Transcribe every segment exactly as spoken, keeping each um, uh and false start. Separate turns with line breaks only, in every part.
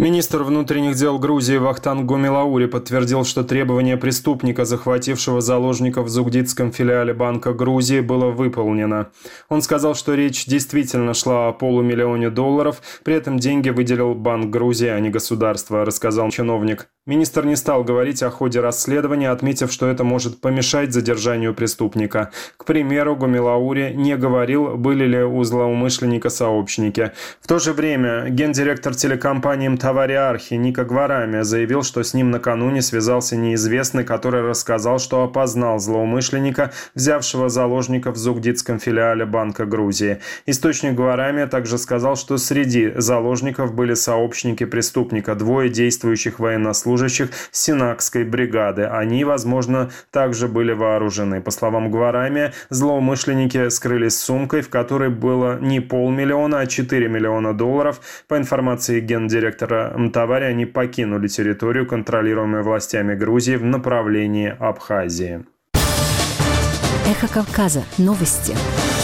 Министр внутренних дел Грузии Вахтанг Гумилаури подтвердил, что требование преступника, захватившего заложников в Зугдидском филиале Банка Грузии, было выполнено. Он сказал, что речь действительно шла о полумиллионе долларов, при этом деньги выделил Банк Грузии, а не государство, рассказал чиновник. Министр не стал говорить о ходе расследования, отметив, что это может помешать задержанию преступника. К примеру, Гумилаури не говорил, были ли у злоумышленника сообщники. В то же время гендиректор телекомпании «Мтавари-Архи» Ника Гварами заявил, что с ним накануне связался неизвестный, который рассказал, что опознал злоумышленника, взявшего заложников в Зугдидском филиале Банка Грузии. Источник Гварами также сказал, что среди заложников были сообщники преступника, двое действующих военнослужащих Синакской бригады. Они, возможно, также были вооружены. По словам Гварами, злоумышленники скрылись с сумкой, в которой было не полмиллиона, а четыре миллиона долларов. По информации гендиректора Мтавари, они покинули территорию, контролируемую властями Грузии, в направлении Абхазии.
Эхо Кавказа. Новости.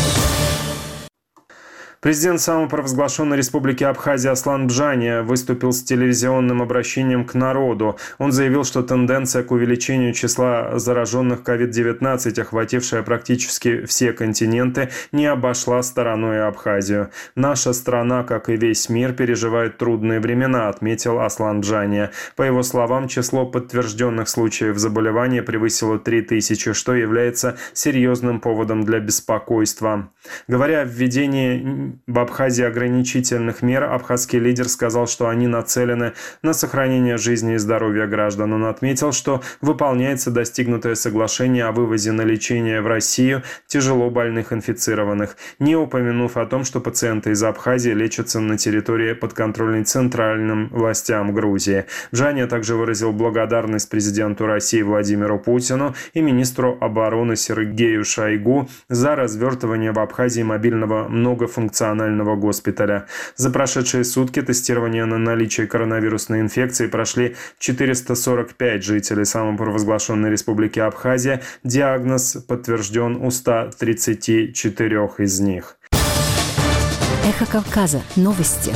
Президент самопровозглашенной республики Абхазия Аслан Бжания выступил с телевизионным обращением к народу. Он заявил, что тенденция к увеличению числа зараженных ковид девятнадцать, охватившая практически все континенты, не обошла стороной Абхазию. «Наша страна, как и весь мир, переживает трудные времена», отметил Аслан Бжания. По его словам, число подтвержденных случаев заболевания превысило три тысячи, что является серьезным поводом для беспокойства. Говоря о введении в Абхазии ограничительных мер, абхазский лидер сказал, что они нацелены на сохранение жизни и здоровья граждан. Он отметил, что выполняется достигнутое соглашение о вывозе на лечение в Россию тяжело больных инфицированных, не упомянув о том, что пациенты из Абхазии лечатся на территории, подконтрольной центральным властям Грузии. Бжания также выразил благодарность президенту России Владимиру Путину и министру обороны Сергею Шойгу за развертывание в Абхазии мобильного многофункционального госпиталя. За прошедшие сутки тестирование на наличие коронавирусной инфекции прошли четыреста сорок пять жителей самопровозглашенной республики Абхазия. Диагноз подтвержден у ста тридцати четырёх из них.
Эхо Кавказа. Новости.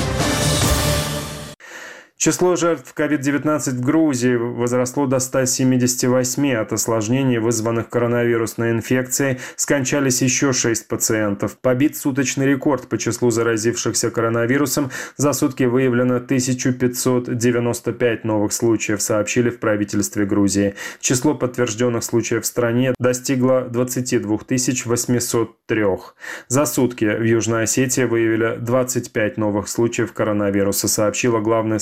Число жертв ковид девятнадцать в Грузии возросло до ста семидесяти восьми. От осложнений, вызванных коронавирусной инфекцией, скончались еще шесть пациентов. Побит суточный рекорд по числу заразившихся коронавирусом. За сутки выявлено тысяча пятьсот девяносто пять новых случаев, сообщили в правительстве Грузии. Число подтвержденных случаев в стране достигло двадцати двух тысяч восьмисот трёх. За сутки в Южной Осетии выявили двадцать пять новых случаев коронавируса, сообщила главная